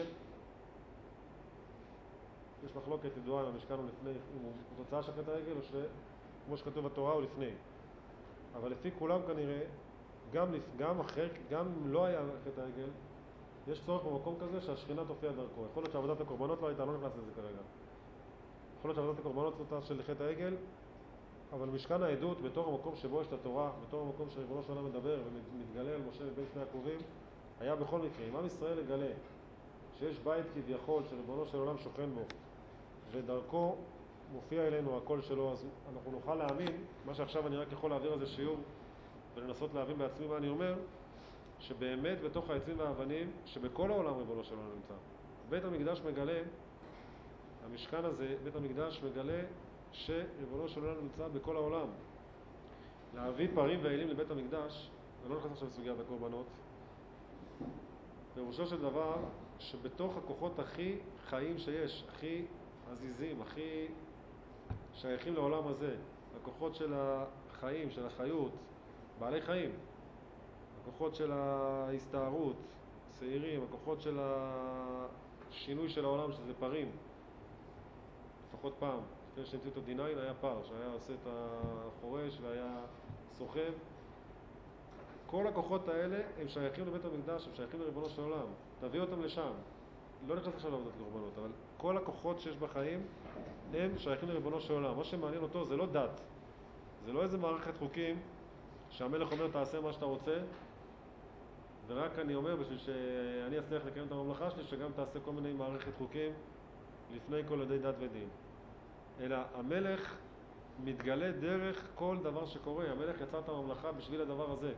יש מחלוקת ידועה אם המשכן הוא לפני, אם הוא תוצאה של חטא העגל, או שכמו שכתוב בתורה הוא לפני. אבל לפי כולם כנראה, גם, גם, אחרי, גם אם לא היה חטא העגל, יש צורך במקום כזה שהשכינה תופיע דרכו. יכול להיות שעבודת הקורבנות לא הייתה, לא נכנס לזה כרגע. יכול להיות שעבודת הקורבנות זאת של חטא העגל, אבל משכן העדות בתור המקום שבו יש את התורה, בתור המקום שריבונו של עולם מדבר ומתגלה על משה מבין שני הקרובים, היה בכל מקרה. אם עם ישראל יגלה שיש בית כביכול שריבונו של עולם שוכן בו, ודרכו מופיע אלינו הקול שלו, אז אנחנו נוכל להאמין, מה שעכשיו אני רק יכול להעביר על זה שיעור ולנסות להבין בעצמי מה אני אומר, שבאמת בתוך העצים והאבנים, שבכל העולם ריבונו של עולם נמצא. בית המקדש מגלה, המשכן הזה, בית המקדש מגלה שריבונו של עולם נמצא בכל העולם. להביא פרים ואלים לבית המקדש, ולא נכנס עכשיו לסוגיית הקורבנות, פירושו של דבר שבתוך הכוחות הכי חיים שיש, הכי עזיזים, הכי שייכים לעולם הזה, הכוחות של החיים, של החיות, בעלי חיים, הכוחות של ההסתערות, שעירים, הכוחות של השינוי של העולם, שזה פרים, לפחות פעם. לפני שהמציאו את הדיניין היה פר, שהיה עושה את החורש והיה סוחב. כל הכוחות האלה הם שייכים לבית המקדש, הם שייכים לריבונו של עולם. תביא אותם לשם. לא נכנס עכשיו לעבודת קורבנות, אבל כל הכוחות שיש בחיים הם שייכים לריבונו של עולם. מה שמעניין אותו זה לא דת. זה לא איזה מערכת חוקים שהמלך אומר תעשה מה שאתה רוצה, ורק אני אומר בשביל שאני אצליח לקיים את הממלכה שלי, שגם תעשה כל מיני מערכת חוקים לפני כל ידי דת ודין. אלא המלך מתגלה דרך כל דבר שקורה. המלך יצר את הממלכה בשביל הדבר הזה.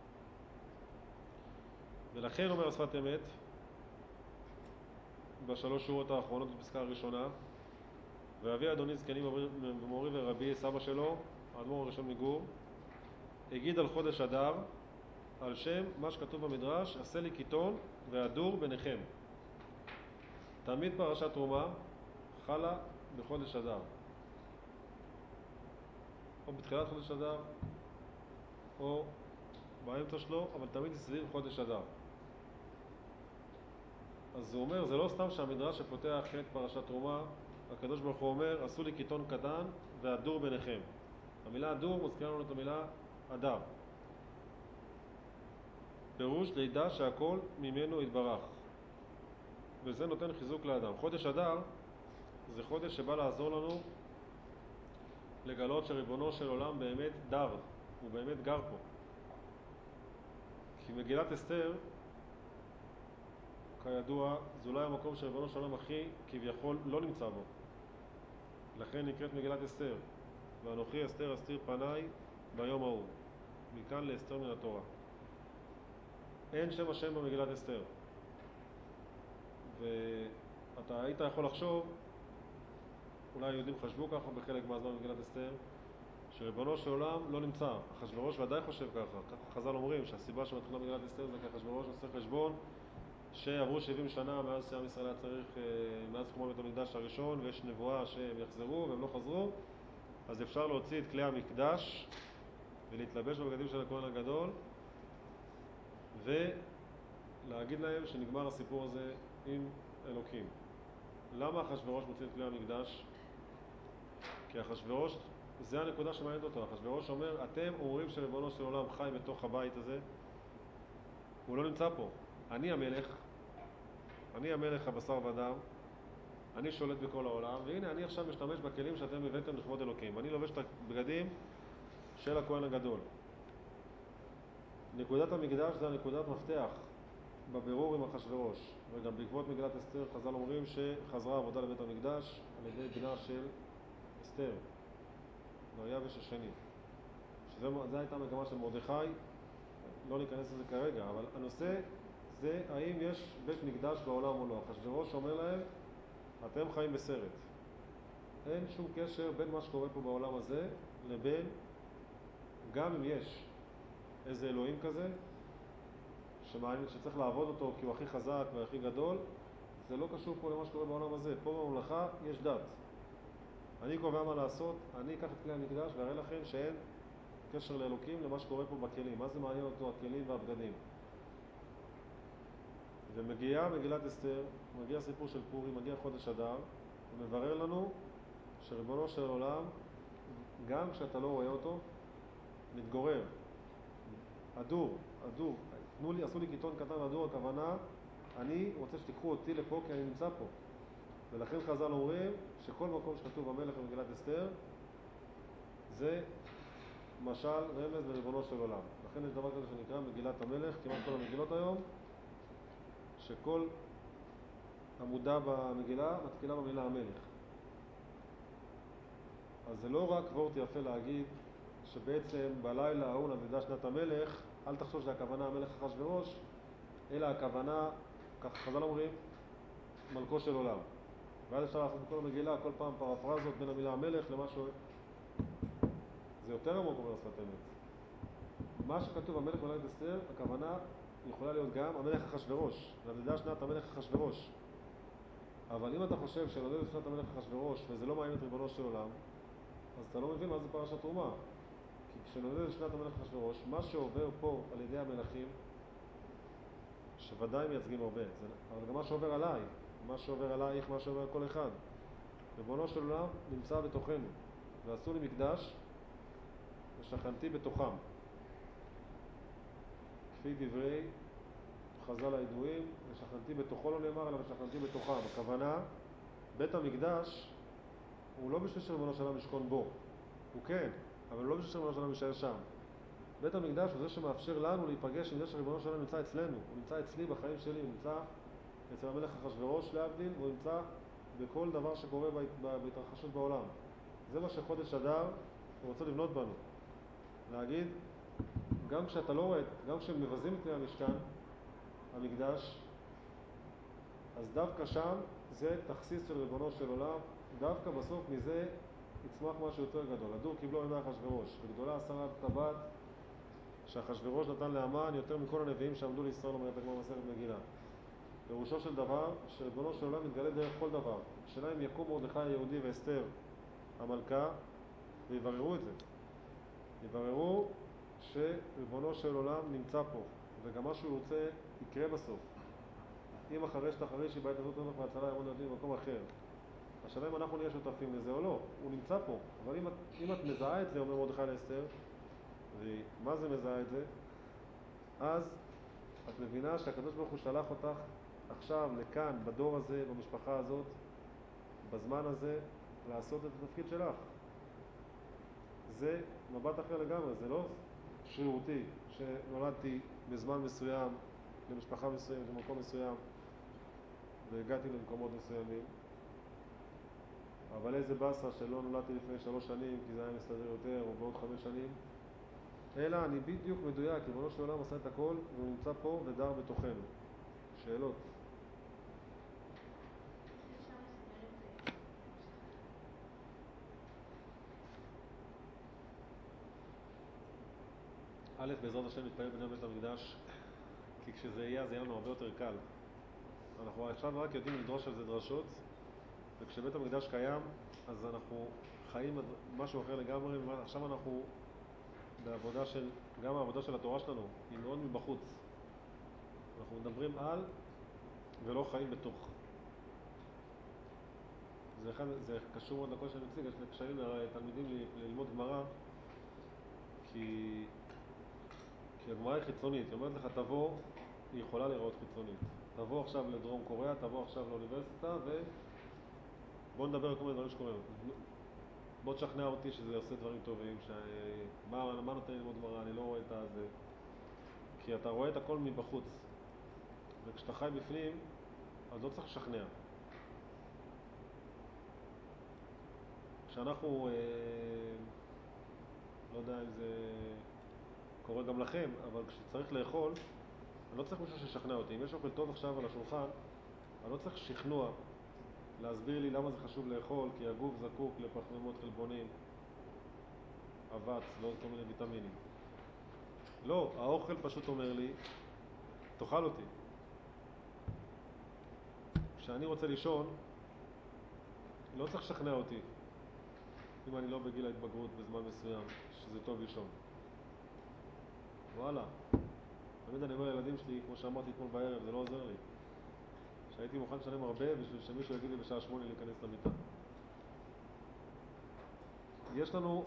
ולכן אומר השפת אמת, בשלוש שורות האחרונות בפסקה הראשונה, ואבי אדוני זקנים ומורי ורבי, סבא שלו, האדמו"ר הראשון מגור, הגיד על חודש אדר, על שם מה שכתוב במדרש, עשה לי קיטון והדור ביניכם. תמיד פרשת תרומה חלה בחודש אדר. או בתחילת חודש אדר, או באמצע שלו, אבל תמיד סביב חודש אדר. אז הוא אומר, זה לא סתם שהמדרש שפותח את פרשת תרומה, הקדוש ברוך הוא אומר, עשו לי קיטון קטן והדור ביניכם. המילה הדור מזכירה לנו את המילה אדר. פירוש לידע שהכל ממנו יתברך. וזה נותן חיזוק לאדם. חודש אדר זה חודש שבא לעזור לנו לגלות שריבונו של עולם באמת דר, הוא באמת גר פה. כי מגילת אסתר, כידוע, זה אולי המקום שריבונו של עולם הכי כביכול לא נמצא בו. לכן נקראת מגילת אסתר. ואנוכי אסתר אסתיר פניי ביום ההוא. מכאן לאסתר מן התורה. אין שם השם במגילת אסתר. ואתה היית יכול לחשוב, אולי היהודים חשבו ככה בחלק מהזמן במגילת אסתר, שריבונו של עולם לא נמצא. אחשוורוש ודאי חושב ככה. ככה חז"ל אומרים שהסיבה שמתחילה מגילת אסתר זה כי אחשוורוש עושה חשבון שעברו שבעים שנה מאז שעם ישראל היה צריך, מאז חורבן בית המקדש הראשון, ויש נבואה שהם יחזרו והם לא חזרו, אז אפשר להוציא את כלי המקדש ולהתלבש בבגדים של הכהן הגדול ולהגיד להם שנגמר הסיפור הזה עם אלוקים. למה אחשוורוש מוציא את כלי המקדש? כי אחשוורוש, זה הנקודה שמעניינת אותו. אחשוורוש אומר, אתם אומרים שריבונו של עולם חי בתוך הבית הזה, הוא לא נמצא פה. אני המלך, אני המלך הבשר ודם, אני שולט בכל העולם, והנה אני עכשיו משתמש בכלים שאתם הבאתם לכבוד אלוקים. אני לובש את הבגדים של הכהן הגדול. נקודת המקדש זה הנקודת מפתח בבירור עם אחשוורוש. וגם בעקבות מגילת אסתר חז"ל אומרים שחזרה עבודה לבית המקדש על ידי בנה של אסתר, דריווש השני. שזה הייתה מגמה של מרדכי, לא ניכנס לזה כרגע, אבל הנושא זה האם יש בית מקדש בעולם או לא. אחשוורוש אומר להם, אתם חיים בסרט. אין שום קשר בין מה שקורה פה בעולם הזה לבין, גם אם יש איזה אלוהים כזה שמעניין שצריך לעבוד אותו כי הוא הכי חזק והכי גדול, זה לא קשור פה למה שקורה בעולם הזה. פה בממלכה יש דת. אני קובע מה לעשות, אני אקח את כלי המקדש ואראה לכם שאין קשר לאלוקים למה שקורה פה בכלים. מה זה מעניין אותו הכלים והבגדים? ומגיעה מגילת אסתר, מגיע סיפור של פורים, מגיע חודש אדר, ומברר לנו שריבונו של עולם, גם כשאתה לא רואה אותו, מתגורר. אדור, אדור, תנו לי, עשו לי קיטון קטן אדור, הכוונה, אני רוצה שתיקחו אותי לפה כי אני נמצא פה. ולכן חז"ל אומרים שכל מקום שכתוב המלך במגילת אסתר, זה משל רמז לריבונו של עולם. לכן יש דבר כזה שנקרא מגילת המלך, כמעט כל המגילות היום, שכל עמודה במגילה מתחילה במילה המלך. אז זה לא רק וורט יפה להגיד שבעצם בלילה ההוא נדדה שנת המלך, אל תחשוב שזה הכוונה המלך אחשוורוש, אלא הכוונה, כך חז"ל אומרים, מלכו של עולם. ואז אפשר לעשות בכל המגילה, כל פעם פרפרזות בין המילה המלך למשהו, זה יותר עמוק אומר שפת אמת. מה שכתוב המלך במגילת אסתר, הכוונה יכולה להיות גם המלך אחשוורוש, נדדה שנת המלך אחשוורוש. אבל אם אתה חושב שנודדת שנת המלך אחשוורוש וזה לא מעניין את ריבונו של עולם, אז אתה לא מבין מה זה פרשת תרומה. כי כשנודדת שנת המלך אחשוורוש, מה שעובר פה על ידי המלכים, שוודאי מייצגים הרבה, זה, אבל גם מה שעובר עליי, מה שעובר עלייך, מה שעובר על כל אחד. ריבונו של עולם נמצא בתוכנו, ועשו לי מקדש ושכנתי בתוכם. כפי דברי חז"ל הידועים, ושכנתי בתוכו לא נאמר, אלא ושכנתי בתוכם. הכוונה, בית המקדש הוא לא בשביל שריבונו של עולם ישכון בו. הוא כן, אבל לא בשביל שריבונו של עולם יישאר שם. בית המקדש הוא זה שמאפשר לנו להיפגש עם זה שריבונו של עולם נמצא אצלנו. הוא נמצא אצלי בחיים שלי, הוא נמצא אצל המלך אחשוורוש להבדיל, והוא נמצא בכל דבר שקורה בהתרחשות בעולם. זה מה שחודש אדר הוא רוצה לבנות בנו. להגיד, גם כשאתה לא רואה, גם כשמבזים את כלי המשכן, המקדש, אז דווקא שם זה תכסיס של ריבונו של עולם, דווקא בסוף מזה יצמח משהו יותר גדול. הדור קיבלו עמדה אחשוורוש, וגדולה עשרה טבעת שאחשוורוש נתן לאמן יותר מכל הנביאים שעמדו לישראל, אומרת הגמרא במסכת מגילה. פירושו של דבר שריבונו של עולם מתגלה דרך כל דבר. השאלה אם יקום מרדכי היהודי ואסתר המלכה ויבררו את זה. יבררו שריבונו של עולם נמצא פה, וגם מה שהוא רוצה יקרה בסוף. אם אחרי שתחרישי בעת הזאת נלך והצלה יעמוד לדין במקום אחר. השאלה אם אנחנו נהיה שותפים לזה או לא. הוא נמצא פה, אבל אם את, אם את מזהה את זה, אומר מרדכי לאסתר, ומה זה מזהה את זה? אז את מבינה שהקדוש ברוך הוא שלח אותך עכשיו לכאן, בדור הזה, במשפחה הזאת, בזמן הזה, לעשות את התפקיד שלך. זה מבט אחר לגמרי, זה לא שרירותי שנולדתי בזמן מסוים למשפחה מסוימת, למקום מסוים, והגעתי למקומות מסוימים, אבל איזה באסה שלא נולדתי לפני שלוש שנים כי זה היה מסתדר יותר, או בעוד חמש שנים, אלא אני בדיוק מדויק, ריבונו של עולם עשה את הכל והוא נמצא פה ודר בתוכנו. שאלות? א', בעזרת השם נתפלל בני בית המקדש, כי כשזה יהיה, זה יהיה לנו הרבה יותר קל. אנחנו עכשיו רק יודעים לדרוש על זה דרשות, וכשבית המקדש קיים, אז אנחנו חיים משהו אחר לגמרי. עכשיו אנחנו בעבודה של, גם העבודה של התורה שלנו, היא מאוד מבחוץ. אנחנו מדברים על ולא חיים בתוך. זה, אחד, זה קשור מאוד לכל שאני מציג, יש לי קשיים לתלמידים ללמוד גמרא, כי, כי הגמרא היא חיצונית, היא אומרת לך תבוא, היא יכולה להיראות חיצונית. תבוא עכשיו לדרום קוריאה, תבוא עכשיו לאוניברסיטה ובוא נדבר על כל מיני דברים שקורים. בוא תשכנע אותי שזה עושה דברים טובים, ש... מה, מה נותן לי ללמוד גמרא, אני לא רואה את זה. כי אתה רואה את הכל מבחוץ. וכשאתה חי בפנים, אז לא צריך לשכנע. כשאנחנו, אה, לא יודע אם זה קורה גם לכם, אבל כשצריך לאכול, אני לא צריך מישהו ששכנע אותי. אם יש אוכל טוב עכשיו על השולחן, אני לא צריך שכנוע להסביר לי למה זה חשוב לאכול, כי הגוף זקוק לפחמימות חלבונים, אבץ ועוד כל מיני ויטמינים. לא, האוכל פשוט אומר לי, תאכל אותי. כשאני רוצה לישון, לא צריך לשכנע אותי, אם אני לא בגיל ההתבגרות בזמן מסוים, שזה טוב לישון. וואלה. תמיד אני אומר לילדים שלי, כמו שאמרתי אתמול בערב, זה לא עוזר לי. שהייתי מוכן לשלם הרבה בשביל שמישהו יגיד לי בשעה שמונה להיכנס למיטה. יש לנו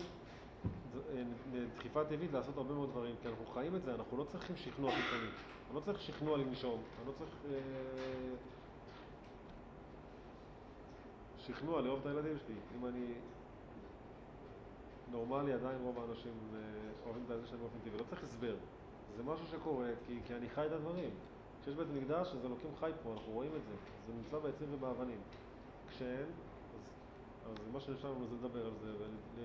דחיפה טבעית לעשות הרבה מאוד דברים, כי אנחנו חיים את זה, אנחנו לא צריכים שכנוע חיצוני. אני לא צריך שכנוע לנשום, אני לא צריך אה, שכנוע לאהוב את הילדים שלי. אם אני נורמלי, עדיין רוב האנשים אה, אוהבים את הילדים שלהם באופן טבעי. לא צריך הסבר. זה משהו שקורה, כי, כי אני חי את הדברים. כשיש בית מקדש, אז אלוקים חי פה, אנחנו רואים את זה. זה נמצא בעצים ובאבנים. כשאין, אז, אז מה שנשאר לנו זה לדבר על זה. ול...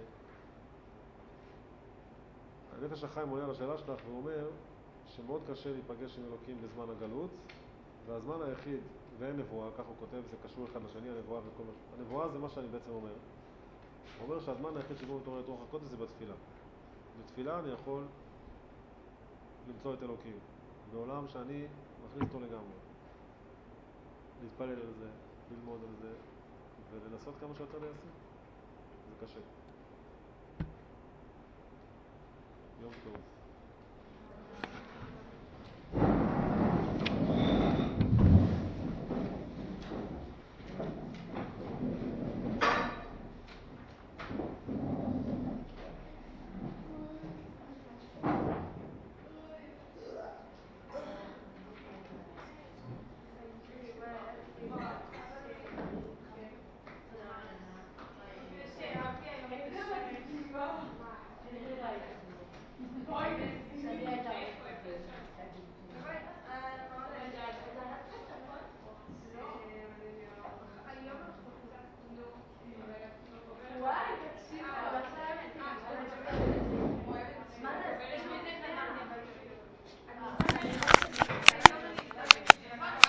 הנפש החיים עונה על השאלה שלך ואומר שמאוד קשה להיפגש עם אלוקים בזמן הגלות, והזמן היחיד, ואין נבואה, כך הוא כותב, זה קשור אחד לשני, הנבואה וכל מה... הנבואה זה מה שאני בעצם אומר. הוא אומר שהזמן היחיד שבו מתעורר את רוח הקודש זה בתפילה. בתפילה אני יכול למצוא את אלוקים, בעולם שאני מכניס אותו לגמרי. להתפלל על זה, ללמוד על זה, ולנסות כמה שיותר ליישם. זה קשה. יום טוב.